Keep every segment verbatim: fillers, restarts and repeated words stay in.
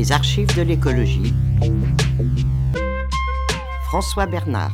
Les archives de l'écologie. François Bernard.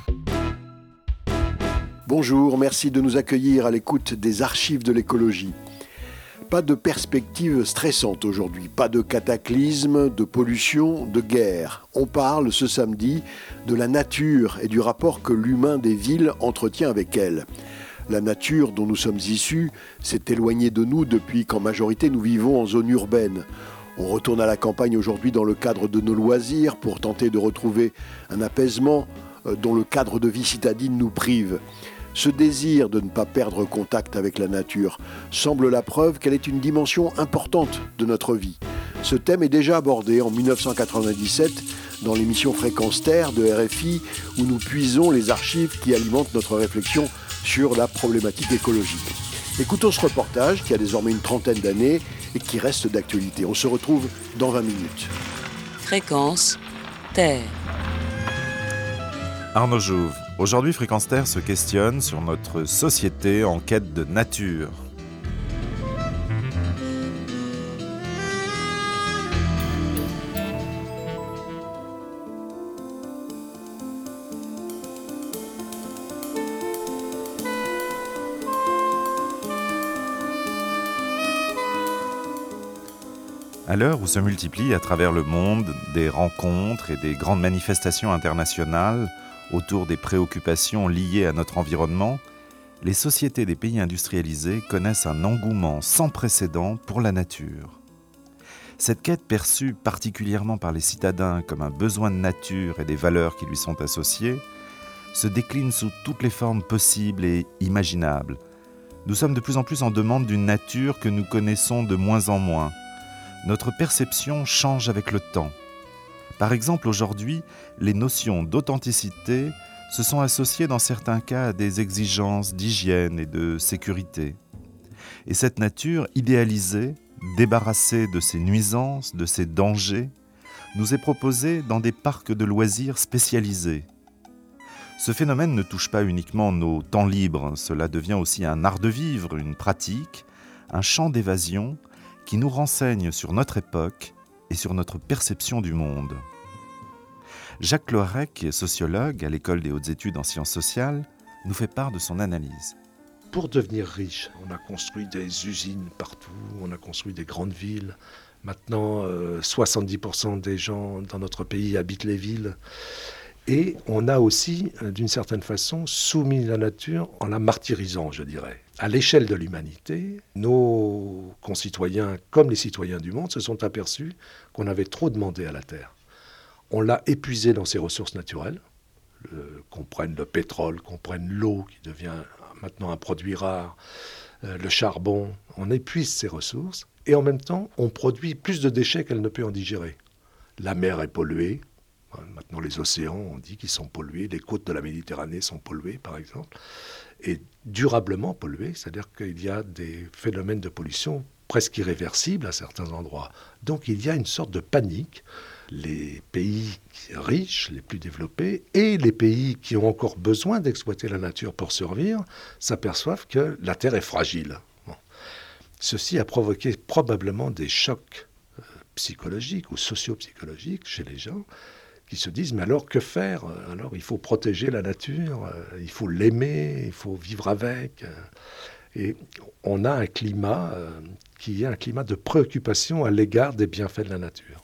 Bonjour, merci de nous accueillir à l'écoute des archives de l'écologie. Pas de perspective stressante aujourd'hui, pas de cataclysme, de pollution, de guerre. On parle ce samedi de la nature et du rapport que l'humain des villes entretient avec elle. La nature dont nous sommes issus s'est éloignée de nous depuis qu'en majorité nous vivons en zone urbaine. On retourne à la campagne aujourd'hui dans le cadre de nos loisirs pour tenter de retrouver un apaisement dont le cadre de vie citadine nous prive. Ce désir de ne pas perdre contact avec la nature semble la preuve qu'elle est une dimension importante de notre vie. Ce thème est déjà abordé en dix-neuf cent quatre-vingt-dix-sept dans l'émission Fréquence Terre de R F I où nous puisons les archives qui alimentent notre réflexion sur la problématique écologique. Écoutons ce reportage qui a désormais une trentaine d'années et qui reste d'actualité. On se retrouve dans vingt minutes. Fréquence Terre. Arnaud Jouve. Aujourd'hui, Fréquence Terre se questionne sur notre société en quête de nature. À l'heure où se multiplient à travers le monde des rencontres et des grandes manifestations internationales autour des préoccupations liées à notre environnement, les sociétés des pays industrialisés connaissent un engouement sans précédent pour la nature. Cette quête perçue particulièrement par les citadins comme un besoin de nature et des valeurs qui lui sont associées, se décline sous toutes les formes possibles et imaginables. Nous sommes de plus en plus en demande d'une nature que nous connaissons de moins en moins. Notre perception change avec le temps. Par exemple, aujourd'hui, les notions d'authenticité se sont associées dans certains cas à des exigences d'hygiène et de sécurité. Et cette nature idéalisée, débarrassée de ses nuisances, de ses dangers, nous est proposée dans des parcs de loisirs spécialisés. Ce phénomène ne touche pas uniquement nos temps libres, cela devient aussi un art de vivre, une pratique, un champ d'évasion qui nous renseigne sur notre époque et sur notre perception du monde. Jacques Loirec, sociologue à l'École des hautes études en sciences sociales, nous fait part de son analyse. Pour devenir riche, on a construit des usines partout, on a construit des grandes villes. Maintenant, euh, soixante-dix pour cent des gens dans notre pays habitent les villes. Et on a aussi, d'une certaine façon, soumis la nature en la martyrisant, je dirais. À l'échelle de l'humanité, nos concitoyens, comme les citoyens du monde, se sont aperçus qu'on avait trop demandé à la Terre. On l'a épuisé dans ses ressources naturelles, le, qu'on prenne le pétrole, qu'on prenne l'eau, qui devient maintenant un produit rare, euh, le charbon. On épuise ses ressources et en même temps, on produit plus de déchets qu'elle ne peut en digérer. La mer est polluée. Maintenant, les océans, on dit qu'ils sont pollués. Les côtes de la Méditerranée sont polluées, par exemple. Et durablement polluées, c'est-à-dire qu'il y a des phénomènes de pollution presque irréversibles à certains endroits. Donc, il y a une sorte de panique. Les pays riches, les plus développés, et les pays qui ont encore besoin d'exploiter la nature pour survivre, s'aperçoivent que la Terre est fragile. Bon. Ceci a provoqué probablement des chocs euh, psychologiques ou socio-psychologiques chez les gens, qui se disent, mais alors que faire ? Alors il faut protéger la nature, euh, il faut l'aimer, il faut vivre avec. Euh, et on a un climat euh, qui est un climat de préoccupation à l'égard des bienfaits de la nature.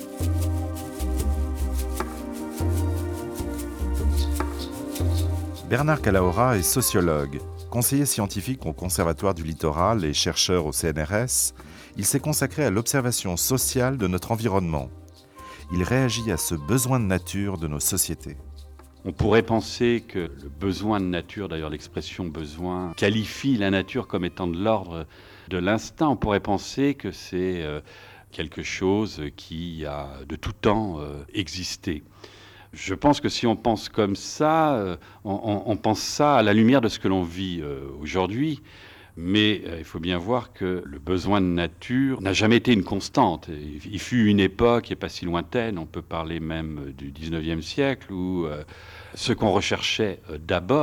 Bernard Calahorra est sociologue. Conseiller scientifique au Conservatoire du Littoral et chercheur au C N R S, il s'est consacré à l'observation sociale de notre environnement. Il réagit à ce besoin de nature de nos sociétés. On pourrait penser que le besoin de nature, d'ailleurs l'expression besoin, qualifie la nature comme étant de l'ordre de l'instinct. On pourrait penser que c'est euh, quelque chose qui a de tout temps euh, existé. Je pense que si on pense comme ça, euh, on, on, on pense ça à la lumière de ce que l'on vit euh, aujourd'hui. Mais euh, il faut bien voir que le besoin de nature n'a jamais été une constante. Il, il fut une époque, qui n'est pas si lointaine, on peut parler même du dix-neuvième siècle, où euh, ce qu'on recherchait euh, d'abord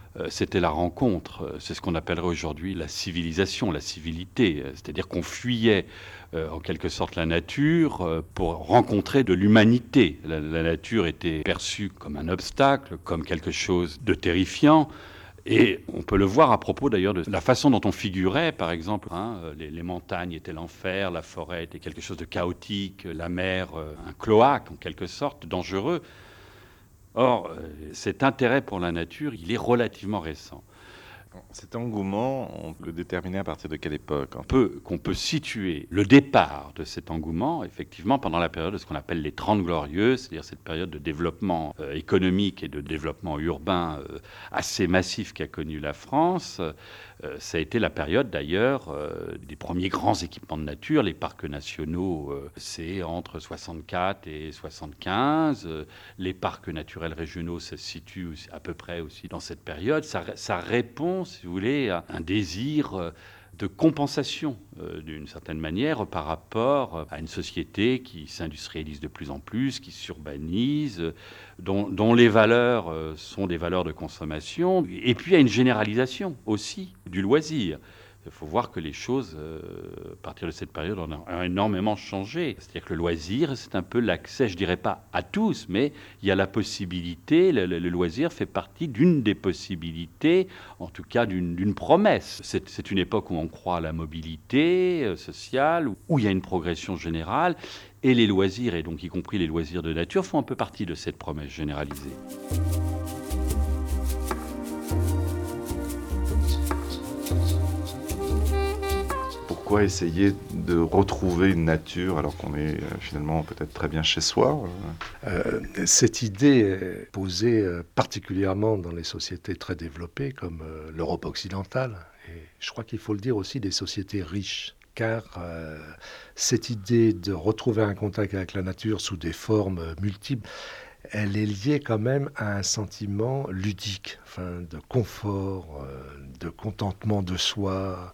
euh, c'était la rencontre. C'est ce qu'on appellerait aujourd'hui la civilisation, la civilité. C'est-à-dire qu'on fuyait euh, en quelque sorte la nature euh, pour rencontrer de l'humanité. La, la nature était perçue comme un obstacle, comme quelque chose de terrifiant. Et on peut le voir à propos d'ailleurs de la façon dont on figurait, par exemple. Hein, les, les montagnes étaient l'enfer, la forêt était quelque chose de chaotique, la mer, euh, un cloaque en quelque sorte, dangereux. Or, euh, cet intérêt pour la nature, il est relativement récent. Cet engouement, on peut le déterminer à partir de quelle époque? On peut, qu'on peut situer le départ de cet engouement, effectivement, pendant la période de ce qu'on appelle les Trente Glorieuses, c'est-à-dire cette période de développement euh, économique et de développement urbain euh, assez massif qu'a connu la France. Euh, ça a été la période, d'ailleurs, euh, des premiers grands équipements de nature. Les parcs nationaux, euh, c'est entre soixante-quatre et soixante-quinze. Euh, les parcs naturels régionaux, ça se situe aussi, à peu près aussi dans cette période. Ça, ça répond, si vous voulez, à un désir de compensation, euh, d'une certaine manière, par rapport à une société qui s'industrialise de plus en plus, qui s'urbanise, euh, dont, dont les valeurs euh, sont des valeurs de consommation, et puis à une généralisation aussi du loisir. Il faut voir que les choses, euh, à partir de cette période, ont, ont énormément changé. C'est-à-dire que le loisir, c'est un peu l'accès, je ne dirais pas à tous, mais il y a la possibilité, le, le, le loisir fait partie d'une des possibilités, en tout cas d'une, d'une promesse. C'est, c'est une époque où on croit à la mobilité euh, sociale, où, où il y a une progression générale, et les loisirs, et donc y compris les loisirs de nature, font un peu partie de cette promesse généralisée. Pourquoi essayer de retrouver une nature alors qu'on est euh, finalement peut-être très bien chez soi? euh, Cette idée est posée euh, particulièrement dans les sociétés très développées comme euh, l'Europe occidentale. Et je crois qu'il faut le dire aussi des sociétés riches. Car euh, cette idée de retrouver un contact avec la nature sous des formes multiples, elle est liée quand même à un sentiment ludique, enfin, de confort, euh, de contentement de soi.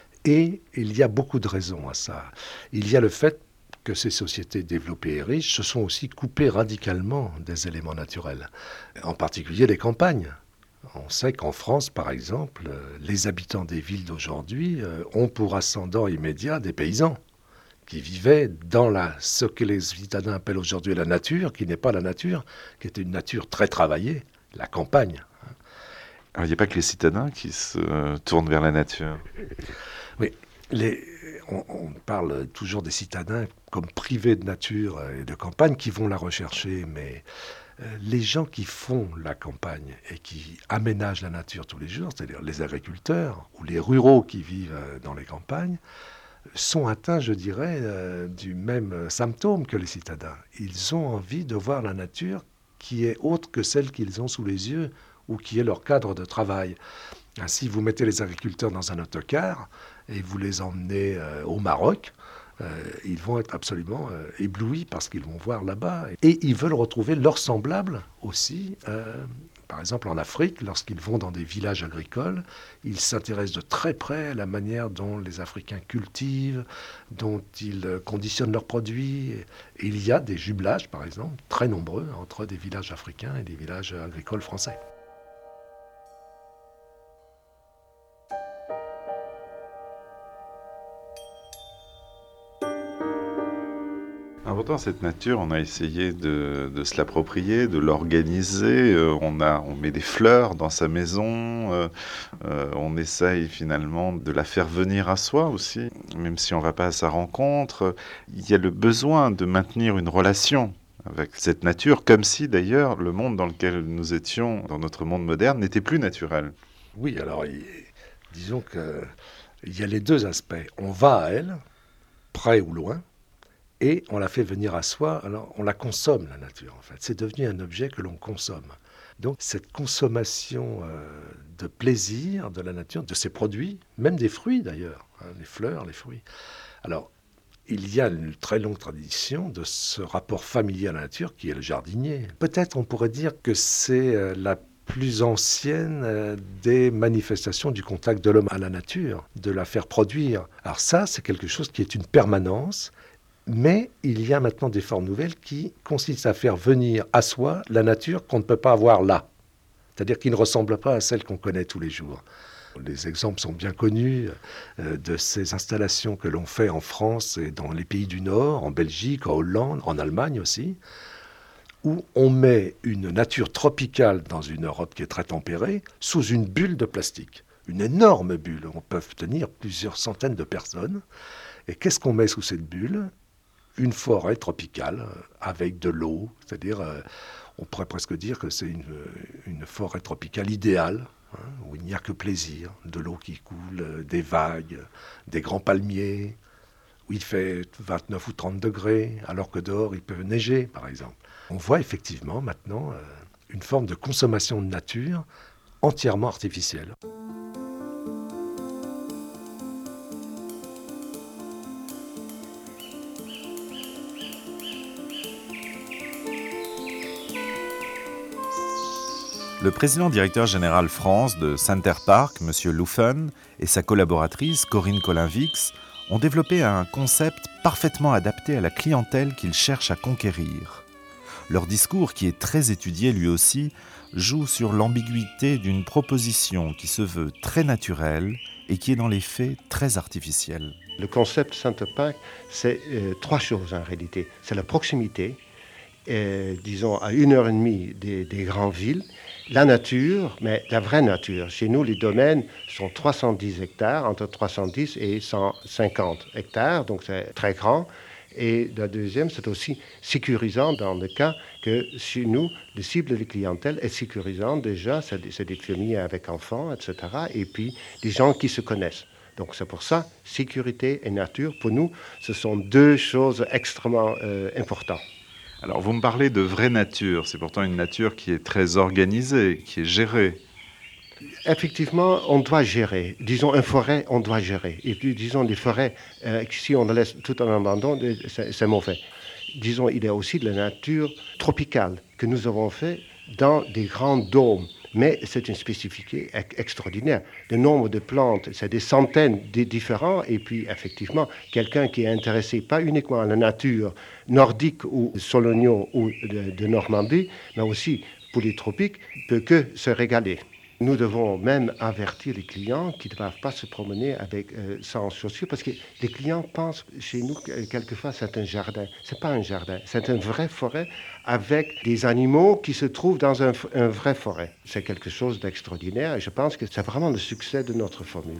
Et il y a beaucoup de raisons à ça. Il y a le fait que ces sociétés développées et riches se sont aussi coupées radicalement des éléments naturels, en particulier les campagnes. On sait qu'en France, par exemple, les habitants des villes d'aujourd'hui ont pour ascendant immédiat des paysans qui vivaient dans la, ce que les citadins appellent aujourd'hui la nature, qui n'est pas la nature, qui était une nature très travaillée, la campagne. Alors, il n'y a pas que les citadins qui se euh, tournent vers la nature. Oui, les, on, on parle toujours des citadins comme privés de nature et de campagne qui vont la rechercher, mais euh, les gens qui font la campagne et qui aménagent la nature tous les jours, c'est-à-dire les agriculteurs ou les ruraux qui vivent dans les campagnes, sont atteints, je dirais, euh, du même symptôme que les citadins. Ils ont envie de voir la nature qui est autre que celle qu'ils ont sous les yeux ou qui est leur cadre de travail. Ainsi, vous mettez les agriculteurs dans un autocar et vous les emmenez euh, au Maroc, euh, ils vont être absolument euh, éblouis par ce qu'ils vont voir là-bas. Et ils veulent retrouver leurs semblables aussi. Euh, par exemple, en Afrique, lorsqu'ils vont dans des villages agricoles, ils s'intéressent de très près à la manière dont les Africains cultivent, dont ils conditionnent leurs produits. Et il y a des jumelages, par exemple, très nombreux entre des villages africains et des villages agricoles français. Pourtant, cette nature, on a essayé de, de se l'approprier, de l'organiser. Euh, on, a, on met des fleurs dans sa maison. Euh, euh, on essaye finalement de la faire venir à soi aussi. Même si on ne va pas à sa rencontre, il y a le besoin de maintenir une relation avec cette nature, comme si d'ailleurs le monde dans lequel nous étions, dans notre monde moderne, n'était plus naturel. Oui, alors il, disons qu'il y a les deux aspects. On va à elle, près ou loin, et on la fait venir à soi, alors on la consomme, la nature, en fait. C'est devenu un objet que l'on consomme. Donc cette consommation euh, de plaisir de la nature, de ses produits, même des fruits d'ailleurs, hein, les fleurs, les fruits. Alors, il y a une très longue tradition de ce rapport familier à la nature qui est le jardinier. Peut-être on pourrait dire que c'est euh, la plus ancienne euh, des manifestations du contact de l'homme à la nature, de la faire produire. Alors ça, c'est quelque chose qui est une permanence. Mais il y a maintenant des formes nouvelles qui consistent à faire venir à soi la nature qu'on ne peut pas avoir là. c'est-à-dire qui ne ressemblent pas à celles qu'on connaît tous les jours. Les exemples sont bien connus euh, de ces installations que l'on fait en France et dans les pays du Nord, en Belgique, en Hollande, en Allemagne aussi, où on met une nature tropicale dans une Europe qui est très tempérée sous une bulle de plastique. Une énorme bulle, où on peut tenir plusieurs centaines de personnes. Et qu'est-ce qu'on met sous cette bulle ? Une forêt tropicale avec de l'eau, c'est-à-dire, euh, on pourrait presque dire que c'est une, une forêt tropicale idéale, hein, où il n'y a que plaisir, de l'eau qui coule, euh, des vagues, des grands palmiers, où il fait vingt-neuf ou trente degrés, alors que dehors il peut neiger, par exemple. On voit effectivement maintenant euh, une forme de consommation de nature entièrement artificielle. Le président directeur général France de Center Parcs, M. Loufen, et sa collaboratrice Corinne Colin-Vix ont développé un concept parfaitement adapté à la clientèle qu'ils cherchent à conquérir. Leur discours, qui est très étudié lui aussi, joue sur l'ambiguïté d'une proposition qui se veut très naturelle et qui est dans les faits très artificielle. Le concept Center Parcs, c'est euh, trois choses en réalité. C'est la proximité, euh, disons à une heure et demie des, des grandes villes, la nature, mais la vraie nature. Chez nous, les domaines sont trois cent dix hectares, entre trois cent dix et cent cinquante hectares, donc c'est très grand. Et la deuxième, c'est aussi sécurisant dans le cas que chez nous, le cible de clientèle est sécurisant déjà, c'est des, c'est des familles avec enfants, et cetera, et puis des gens qui se connaissent. Donc c'est pour ça, sécurité et nature, pour nous, ce sont deux choses extrêmement euh, importantes. Alors vous me parlez de vraie nature, c'est pourtant une nature qui est très organisée, qui est gérée. Effectivement, on doit gérer. Disons, une forêt, on doit gérer. Et puis, disons, les forêts, euh, si on les laisse tout en abandon, c'est, c'est mauvais. Disons, il y a aussi de la nature tropicale que nous avons fait dans des grands dômes. Mais c'est une spécificité extraordinaire. Le nombre de plantes, c'est des centaines de différents. Et puis, effectivement, quelqu'un qui est intéressé pas uniquement à la nature nordique ou solonion ou de, de Normandie, mais aussi pour les tropiques, peut que se régaler. Nous devons même avertir les clients qui ne doivent pas se promener avec, euh, sans chaussures, parce que les clients pensent chez nous que quelquefois c'est un jardin. Ce n'est pas un jardin, c'est une vraie forêt avec des animaux qui se trouvent dans un, un vrai forêt. C'est quelque chose d'extraordinaire et je pense que c'est vraiment le succès de notre formule.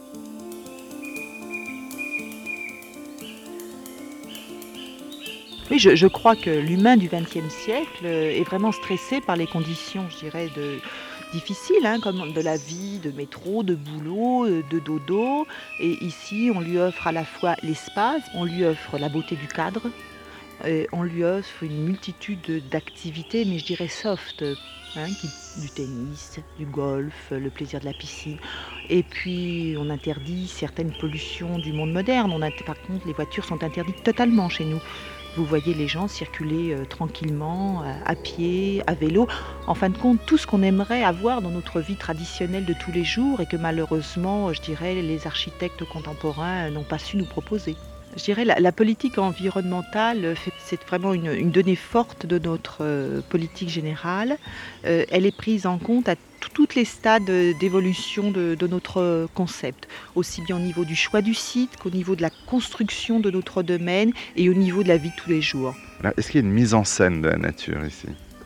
Oui, je, je crois que l'humain du vingtième siècle est vraiment stressé par les conditions, je dirais, de... difficile, hein, comme de la vie, de métro, de boulot, de dodo. Et ici, on lui offre à la fois l'espace, on lui offre la beauté du cadre, et on lui offre une multitude d'activités, mais je dirais soft, hein, qui, du tennis, du golf, le plaisir de la piscine. Et puis, on interdit certaines pollutions du monde moderne. On a, par contre, les voitures sont interdites totalement chez nous. Vous voyez les gens circuler euh, tranquillement, à, à pied, à vélo. En fin de compte, tout ce qu'on aimerait avoir dans notre vie traditionnelle de tous les jours et que malheureusement, je dirais, les architectes contemporains n'ont pas su nous proposer. Je dirais la, la politique environnementale, fait, c'est vraiment une, une donnée forte de notre euh, politique générale. Euh, elle est prise en compte à tous les stades d'évolution de, de notre concept, aussi bien au niveau du choix du site qu'au niveau de la construction de notre domaine et au niveau de la vie de tous les jours. Alors, est-ce qu'il y a une mise en scène de la nature ici ?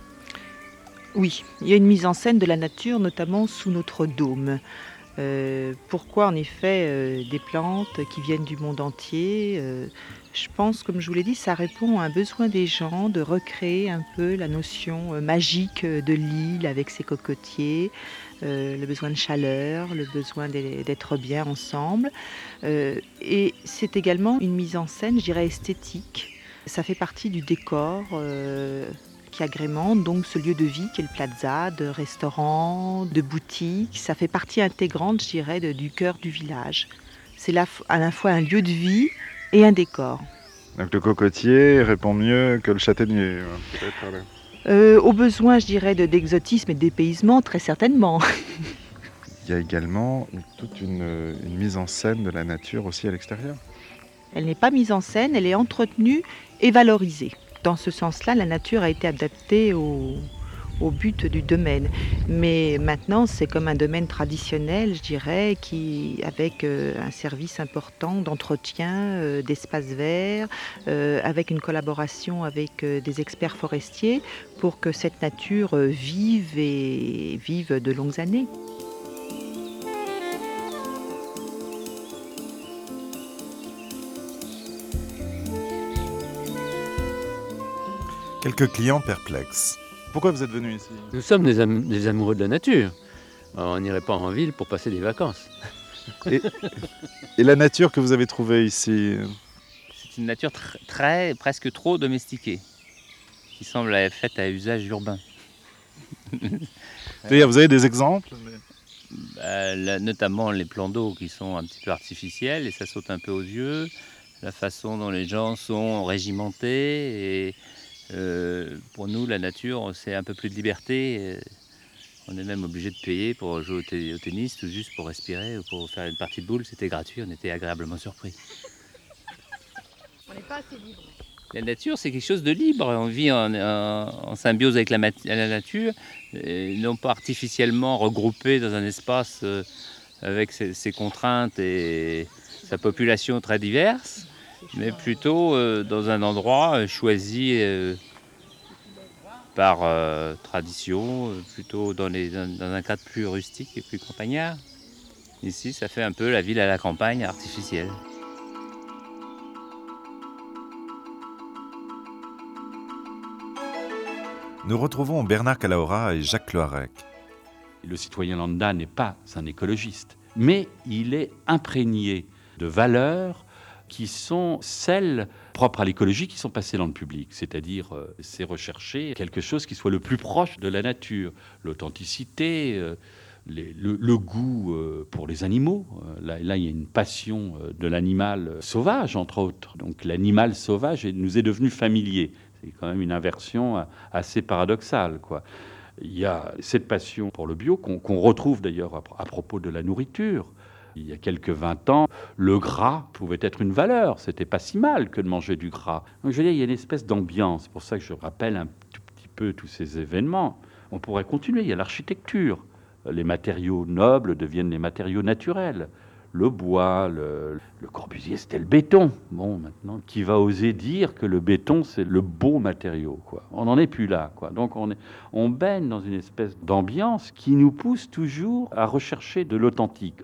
Oui, il y a une mise en scène de la nature, notamment sous notre dôme. Euh, pourquoi en effet euh, des plantes qui viennent du monde entier euh, Je pense, comme je vous l'ai dit, ça répond à un besoin des gens de recréer un peu la notion euh, magique de l'île avec ses cocotiers, euh, le besoin de chaleur, le besoin d'être bien ensemble. Euh, et c'est également une mise en scène, je dirais, esthétique. Ça fait partie du décor euh, qui agrémente donc ce lieu de vie qui est le plaza, de restaurants, de boutiques. Ça fait partie intégrante, je dirais, de, du cœur du village. C'est là, à la fois un lieu de vie et un décor. Donc le cocotier répond mieux que le châtaignier, peut-être. Euh, au besoin, je dirais, de, d'exotisme et de dépaysement, très certainement. Il y a également toute une, une mise en scène de la nature aussi à l'extérieur. Elle n'est pas mise en scène, elle est entretenue et valorisée. Dans ce sens-là, la nature a été adaptée aux, au but du domaine. Mais maintenant, c'est comme un domaine traditionnel, je dirais, qui, avec euh, un service important d'entretien, euh, d'espaces verts, euh, avec une collaboration avec euh, des experts forestiers pour que cette nature euh, vive et vive de longues années. Quelques clients perplexes. Pourquoi vous êtes venu ici? Nous sommes des, am- des amoureux de la nature. Alors, on n'irait pas en ville pour passer des vacances. Et, et la nature que vous avez trouvée ici? C'est une nature tr- très, presque trop domestiquée, qui semble être faite à usage urbain. C'est-à-dire, vous avez des exemples? Bah, là, notamment les plans d'eau qui sont un petit peu artificiels et ça saute un peu aux yeux. La façon dont les gens sont régimentés et euh, pour nous la nature c'est un peu plus de liberté. Et on est même obligé de payer pour jouer au, t- au tennis ou juste pour respirer ou pour faire une partie de boule. C'était gratuit, on était agréablement surpris. On n'est pas assez libre. La nature, c'est quelque chose de libre. On vit en, en- en symbiose avec la, mat- la nature, et non pas artificiellement regroupé dans un espace euh, avec ses, ses contraintes et sa population très diverse, mais plutôt euh, dans un endroit euh, choisi euh, par euh, tradition, euh, plutôt dans, les, dans, dans un cadre plus rustique et plus campagnard. Ici, ça fait un peu la ville à la campagne artificielle. Nous retrouvons Bernard Calahorra et Jacques Loirec. Le citoyen lambda n'est pas un écologiste, mais il est imprégné de valeurs qui sont celles propres à l'écologie qui sont passées dans le public. C'est-à-dire, euh, c'est rechercher quelque chose qui soit le plus proche de la nature. L'authenticité, euh, les- le, le goût euh, pour les animaux. Euh, là, là, il y a une passion euh, de l'animal euh, sauvage, entre autres. Donc l'animal sauvage est- nous est devenu familier. C'est quand même une inversion euh, assez paradoxale, quoi. Il y a cette passion pour le bio qu'on qu'on retrouve d'ailleurs à, à propos de la nourriture. Il y a quelques vingt ans, le gras pouvait être une valeur. C'était pas si mal que de manger du gras. Donc je veux dire, il y a une espèce d'ambiance. C'est pour ça que je rappelle un tout petit peu tous ces événements. On pourrait continuer. Il y a l'architecture. Les matériaux nobles deviennent les matériaux naturels. Le bois, le, le Corbusier, c'était le béton. Bon, maintenant, qui va oser dire que le béton, c'est le beau matériau, quoi. On n'en est plus là, quoi. Donc, on, est, on baigne dans une espèce d'ambiance qui nous pousse toujours à rechercher de l'authentique.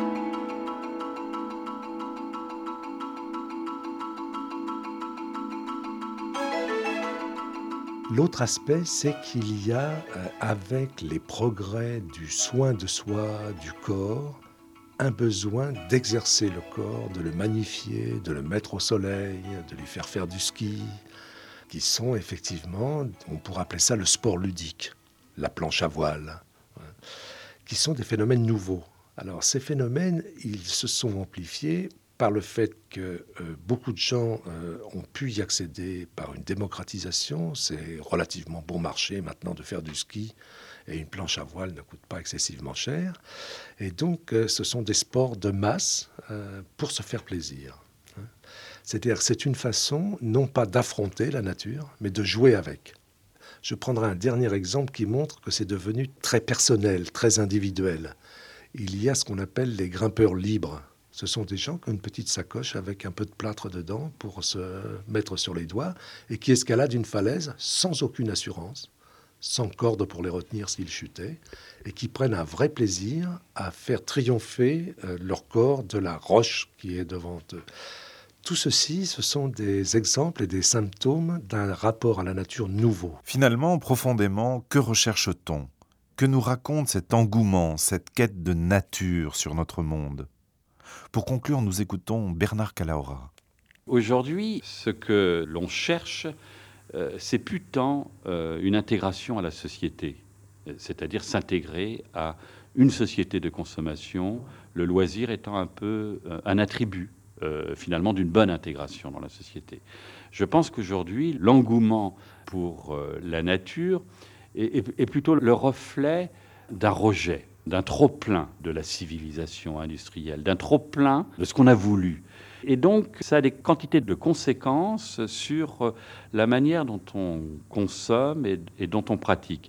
L'autre aspect, c'est qu'il y a, euh, avec les progrès du soin de soi, du corps, un besoin d'exercer le corps, de le magnifier, de le mettre au soleil, de lui faire faire du ski, qui sont effectivement, on pourrait appeler ça le sport ludique, la planche à voile, hein, qui sont des phénomènes nouveaux. Alors ces phénomènes, ils se sont amplifiés par le fait que euh, beaucoup de gens euh, ont pu y accéder par une démocratisation. C'est relativement bon marché maintenant de faire du ski et une planche à voile ne coûte pas excessivement cher. Et donc euh, ce sont des sports de masse euh, pour se faire plaisir. Hein. C'est-à-dire que c'est une façon non pas d'affronter la nature, mais de jouer avec. Je prendrai un dernier exemple qui montre que c'est devenu très personnel, très individuel. Il y a ce qu'on appelle les grimpeurs libres. Ce sont des gens qui ont une petite sacoche avec un peu de plâtre dedans pour se mettre sur les doigts et qui escaladent une falaise sans aucune assurance, sans corde pour les retenir s'ils chutaient, et qui prennent un vrai plaisir à faire triompher euh, leur corps de la roche qui est devant eux. Tout ceci, ce sont des exemples et des symptômes d'un rapport à la nature nouveau. Finalement, profondément, que recherche-t-on? Que nous raconte cet engouement, cette quête de nature sur notre monde? Pour conclure, nous écoutons Bernard Calahorra. Aujourd'hui, ce que l'on cherche, euh, c'est plus tant euh, une intégration à la société, c'est-à-dire s'intégrer à une société de consommation, le loisir étant un peu euh, un attribut euh, finalement d'une bonne intégration dans la société. Je pense qu'aujourd'hui, l'engouement pour euh, la nature est, est, est plutôt le reflet d'un rejet, d'un trop-plein de la civilisation industrielle, d'un trop-plein de ce qu'on a voulu. Et donc, ça a des quantités de conséquences sur la manière dont on consomme et, et dont on pratique.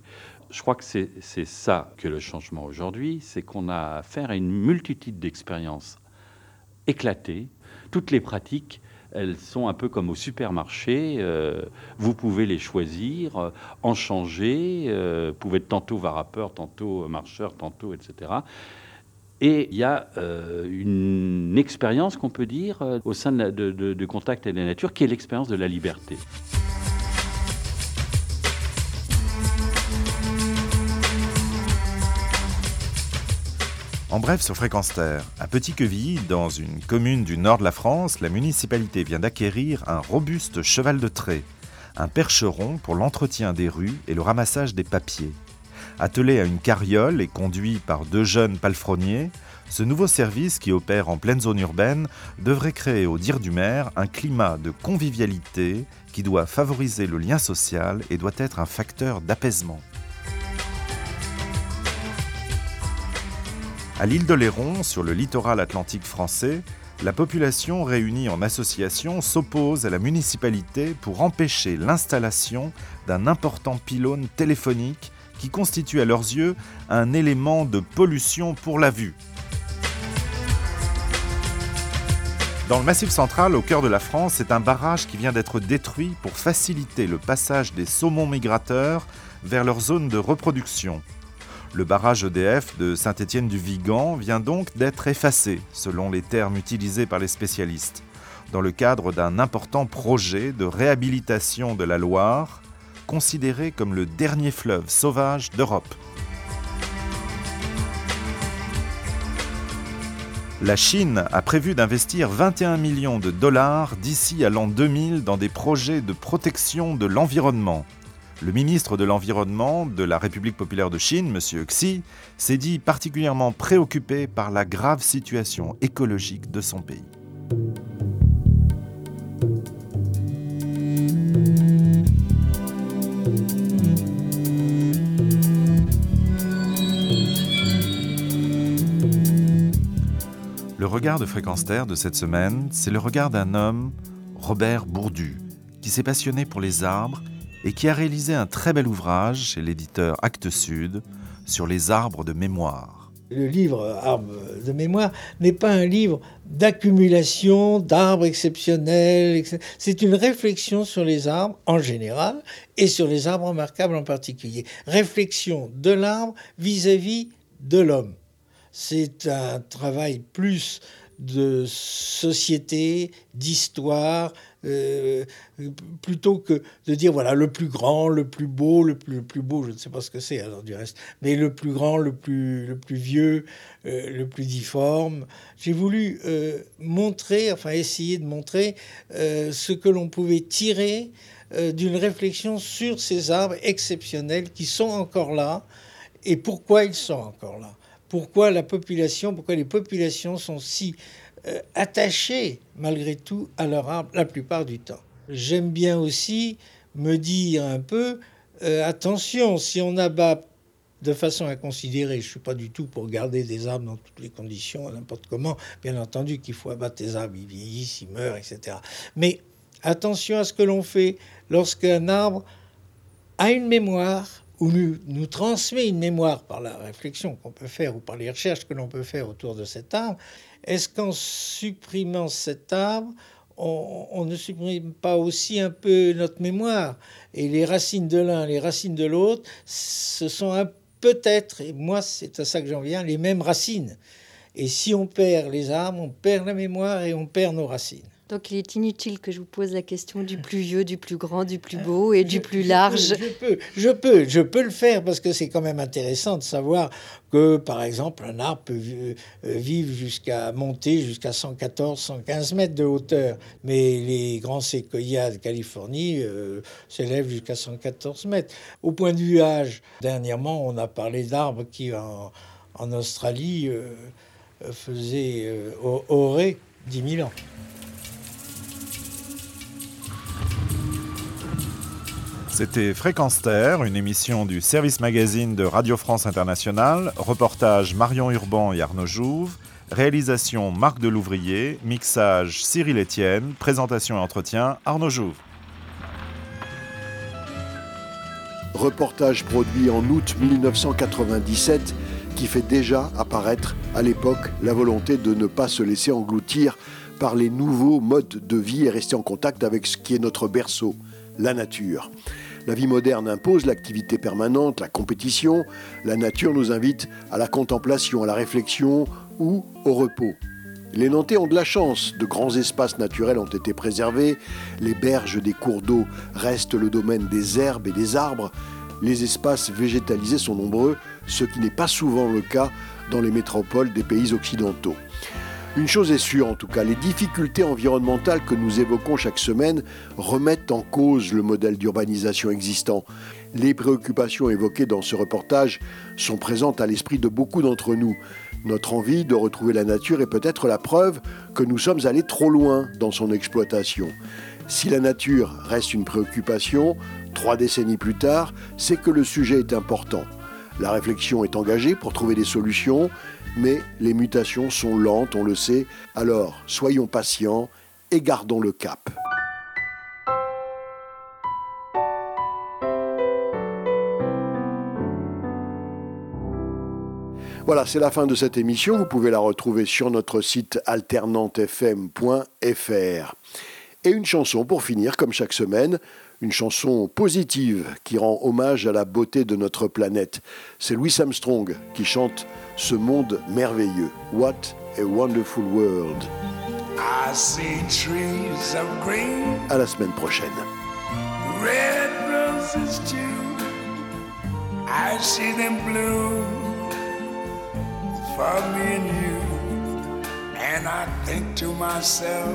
Je crois que c'est, c'est ça que le changement aujourd'hui, c'est qu'on a affaire à une multitude d'expériences éclatées. Toutes les pratiques, elles sont un peu comme au supermarché. Euh, vous pouvez les choisir, euh, en changer. Euh, vous pouvez être tantôt varapeur, tantôt marcheur, tantôt, et cetera. Et il y a euh, une expérience qu'on peut dire euh, au sein de, la, de, de, de contact avec la nature, qui est l'expérience de la liberté. En bref, sur Fréquence Terre, à Petit-Quevilly, dans une commune du nord de la France, la municipalité vient d'acquérir un robuste cheval de trait, un percheron pour l'entretien des rues et le ramassage des papiers. Attelé à une carriole et conduit par deux jeunes palefreniers, ce nouveau service qui opère en pleine zone urbaine devrait créer, au dire du maire, un climat de convivialité qui doit favoriser le lien social et doit être un facteur d'apaisement. À l'île d'Oléron, sur le littoral atlantique français, la population réunie en association s'oppose à la municipalité pour empêcher l'installation d'un important pylône téléphonique qui constitue à leurs yeux un élément de pollution pour la vue. Dans le Massif central, au cœur de la France, c'est un barrage qui vient d'être détruit pour faciliter le passage des saumons migrateurs vers leur zone de reproduction. Le barrage E D F de Saint-Étienne-du-Vigan vient donc d'être effacé, selon les termes utilisés par les spécialistes, dans le cadre d'un important projet de réhabilitation de la Loire, considéré comme le dernier fleuve sauvage d'Europe. La Chine a prévu d'investir vingt et un millions de dollars d'ici à l'an deux mille dans des projets de protection de l'environnement. Le ministre de l'Environnement de la République populaire de Chine, M. Xi, s'est dit particulièrement préoccupé par la grave situation écologique de son pays. Le regard de Fréquence Terre de cette semaine, c'est le regard d'un homme, Robert Bourdu, qui s'est passionné pour les arbres et qui a réalisé un très bel ouvrage chez l'éditeur Actes Sud sur les arbres de mémoire. Le livre Arbres de mémoire n'est pas un livre d'accumulation d'arbres exceptionnels. C'est une réflexion sur les arbres en général et sur les arbres remarquables en particulier. Réflexion de l'arbre vis-à-vis de l'homme. C'est un travail plus de société, d'histoire, euh, plutôt que de dire voilà le plus grand, le plus beau, le plus, le plus beau, je ne sais pas ce que c'est alors du reste, mais le plus grand, le plus, le plus vieux, euh, le plus difforme. J'ai voulu euh, montrer, enfin essayer de montrer euh, ce que l'on pouvait tirer euh, d'une réflexion sur ces arbres exceptionnels qui sont encore là et pourquoi ils sont encore là. Pourquoi la population, pourquoi les populations sont si euh, attachées, malgré tout, à leur arbre la plupart du temps. J'aime bien aussi me dire un peu, euh, attention, si on abat de façon inconsidérée, je ne suis pas du tout pour garder des arbres dans toutes les conditions, n'importe comment, bien entendu qu'il faut abattre des arbres, ils vieillissent, ils meurent, et cetera. Mais attention à ce que l'on fait lorsqu'un arbre a une mémoire, ou nous, nous transmet une mémoire par la réflexion qu'on peut faire ou par les recherches que l'on peut faire autour de cet arbre, est-ce qu'en supprimant cet arbre, on, on ne supprime pas aussi un peu notre mémoire? Et les racines de l'un, les racines de l'autre, ce sont un, peut-être, et moi c'est à ça que j'en viens, les mêmes racines. Et si on perd les arbres, on perd la mémoire et on perd nos racines. Donc il est inutile que je vous pose la question du plus vieux, du plus grand, du plus beau et du plus large. Je peux, je peux, je peux le faire parce que c'est quand même intéressant de savoir que, par exemple, un arbre peut vivre jusqu'à monter jusqu'à cent quatorze, cent quinze mètres de hauteur. Mais les grands séquoias de Californie euh, s'élèvent jusqu'à cent quatorze mètres. Au point de vue âge, dernièrement, on a parlé d'arbres qui, en, en Australie, euh, faisaient, euh, auraient dix mille ans. C'était Fréquence Terre, une émission du Service Magazine de Radio France Internationale. Reportage Marion Urban et Arnaud Jouve. Réalisation Marc Delouvrier. Mixage Cyril Etienne. Présentation et entretien Arnaud Jouve. reportage produit en août mille neuf cent quatre-vingt-dix-sept qui fait déjà apparaître à l'époque la volonté de ne pas se laisser engloutir par les nouveaux modes de vie et rester en contact avec ce qui est notre berceau, la nature. La vie moderne impose l'activité permanente, la compétition. La nature nous invite à la contemplation, à la réflexion ou au repos. Les Nantais ont de la chance, de grands espaces naturels ont été préservés, les berges des cours d'eau restent le domaine des herbes et des arbres, les espaces végétalisés sont nombreux, ce qui n'est pas souvent le cas dans les métropoles des pays occidentaux. Une chose est sûre en tout cas, les difficultés environnementales que nous évoquons chaque semaine remettent en cause le modèle d'urbanisation existant. Les préoccupations évoquées dans ce reportage sont présentes à l'esprit de beaucoup d'entre nous. Notre envie de retrouver la nature est peut-être la preuve que nous sommes allés trop loin dans son exploitation. Si la nature reste une préoccupation, trois décennies plus tard, c'est que le sujet est important. La réflexion est engagée pour trouver des solutions, mais les mutations sont lentes, on le sait. Alors, soyons patients et gardons le cap. Voilà, c'est la fin de cette émission. Vous pouvez la retrouver sur notre site alternante f m point f r. Et une chanson pour finir, comme chaque semaine, une chanson positive qui rend hommage à la beauté de notre planète. C'est Louis Armstrong qui chante ce monde merveilleux. What a wonderful world. I see trees of green. À la semaine prochaine. Red roses too. I see them bloom for me and you. And I think to myself,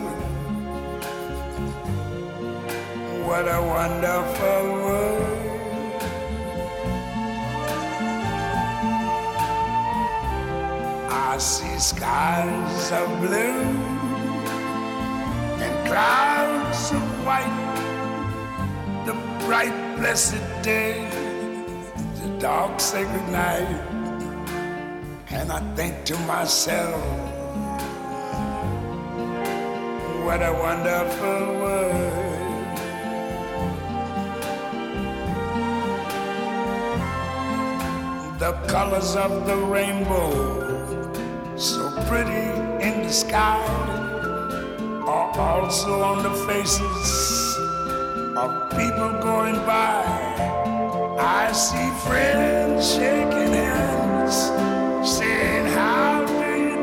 what a wonderful world. I see skies of blue and clouds of white, the bright blessed day, the dark sacred night. And I think to myself, what a wonderful world. The colors of the rainbow, so pretty in the sky, are also on the faces of people going by. I see friends shaking hands, saying, how do you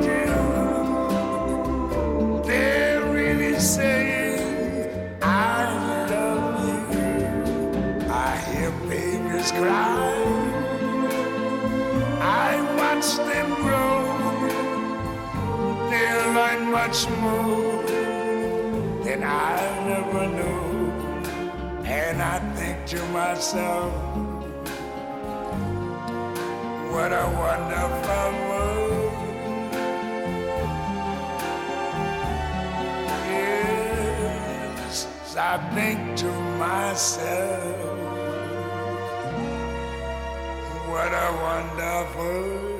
do? They're really saying, I love you. I hear babies cry, I watch them grow. They learn much more than I never knew. And I think to myself, what a wonderful world. Yes, I think to myself, what a wonderful